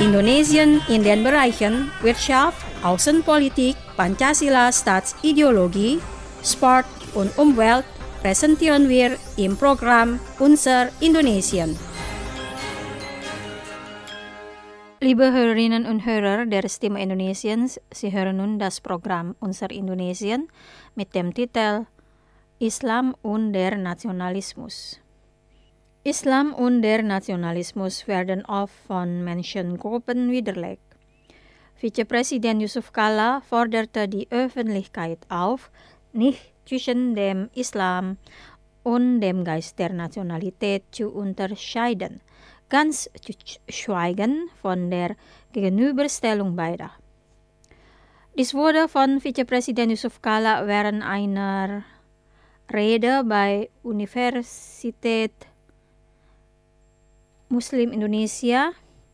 Indonesien in den Bereichen Wirtschaft, Außenpolitik, Pancasila Staatsideologie, Sport und Umwelt präsentieren wir im Programm Unser Indonesien. Liebe Hörerinnen und Hörer der Stimme Indonesiens, Sie hören nun das Programm Unser Indonesien mit dem Titel Islam und der Nationalismus. Islam und der Nationalismus werden oft von Menschengruppen widerlegt. Vizepräsident Yusuf Kala forderte die Öffentlichkeit auf, nicht zwischen dem Islam und dem Geist der Nationalität zu unterscheiden, ganz zu schweigen von der Gegenüberstellung beider. Dies wurde von Vizepräsident Yusuf Kala während einer Rede bei Universität Muslim Indonesia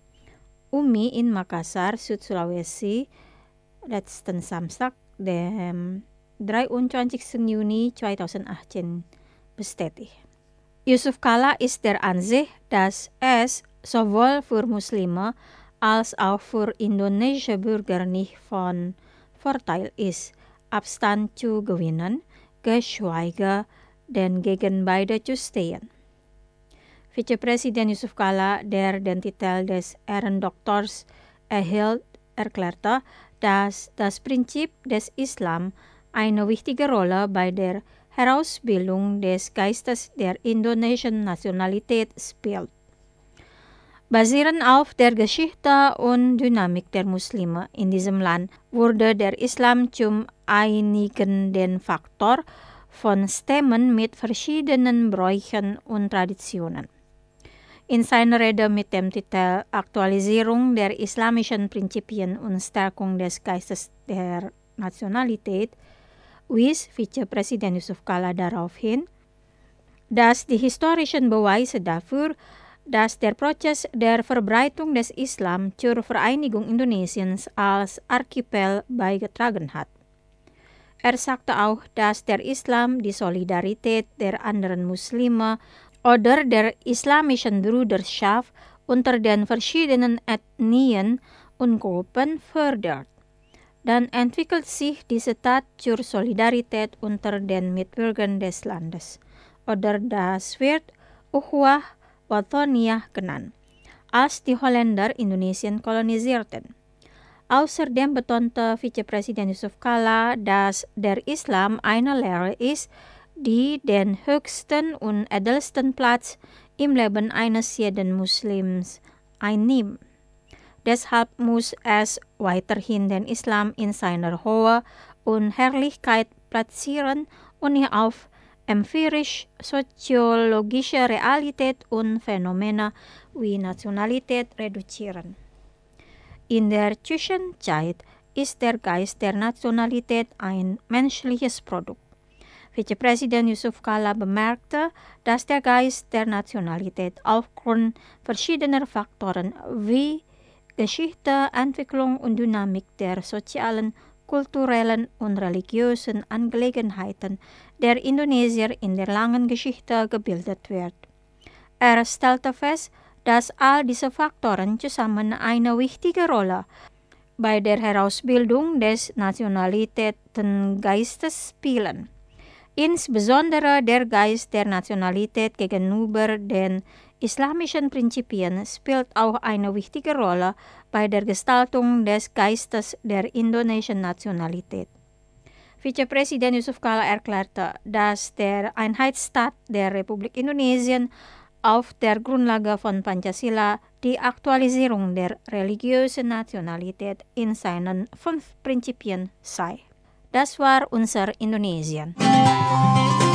UMI in Makassar, Süd-Sulawesi, letzten Samstag, dem 23. Juni 2018, bestätigt. Yusuf Kala ist der Ansicht, dass es sowohl für Muslime als auch für indonesische Bürger nicht von Vorteil ist, Abstand zu gewinnen, geschweige denn gegen beide zu stehen. Vizepräsident Yusuf Kala, der den Titel des Ehrendoktors erhielt, erklärte, dass das Prinzip des Islam eine wichtige Rolle bei der Herausbildung des Geistes der indonesischen Nationalität spielt. Basierend auf der Geschichte und Dynamik der Muslime in diesem Land wurde der Islam zum einigenden Faktor von Stämmen mit verschiedenen Bräuchen und Traditionen. In seiner Rede mit dem Titel Aktualisierung der islamischen Prinzipien und Stärkung des Geistes der Nationalität wies Vizepräsident Yusuf Kala darauf hin, dass die historischen Beweise dafür, dass der Prozess der Verbreitung des Islam zur Vereinigung Indonesiens als Archipel beigetragen hat. Er sagte auch, dass der Islam die Solidarität der anderen Muslime oder der islamischen Bruderschaft unter den verschiedenen Ethnien und Gruppen fördert. Dann entwickelt sich diese Tat zur Solidarität unter den Mitbürgern des Landes, oder das wird Ukhuwah Wathaniyah genannt, als die Holländer Indonesien kolonisierten. Außerdem betonte Vizepräsident Yusuf Kala, dass der Islam eine Lehre ist, die den höchsten und edelsten Platz im Leben eines jeden Muslims einnimmt. Deshalb muss es weiterhin den Islam in seiner Höhe und Herrlichkeit platzieren und ihn auf empirisch-soziologische Realität und Phänomene wie Nationalität reduzieren. In der Zwischenzeit ist der Geist der Nationalität ein menschliches Produkt. Vizepräsident Yusuf Kala bemerkte, dass der Geist der Nationalität aufgrund verschiedener Faktoren wie Geschichte, Entwicklung und Dynamik der sozialen, kulturellen und religiösen Angelegenheiten der Indonesier in der langen Geschichte gebildet wird. Er stellte fest, dass all diese Faktoren zusammen eine wichtige Rolle bei der Herausbildung des Nationalitätengeistes spielen. Insbesondere der Geist der Nationalität gegenüber den islamischen Prinzipien spielt auch eine wichtige Rolle bei der Gestaltung des Geistes der indonesischen Nationalität. Vizepräsident Yusuf Kala erklärte, dass der Einheitsstaat der Republik Indonesien auf der Grundlage von Pancasila die Aktualisierung der religiösen Nationalität in seinen 5 Prinzipien sei. Das war unser Indonesien.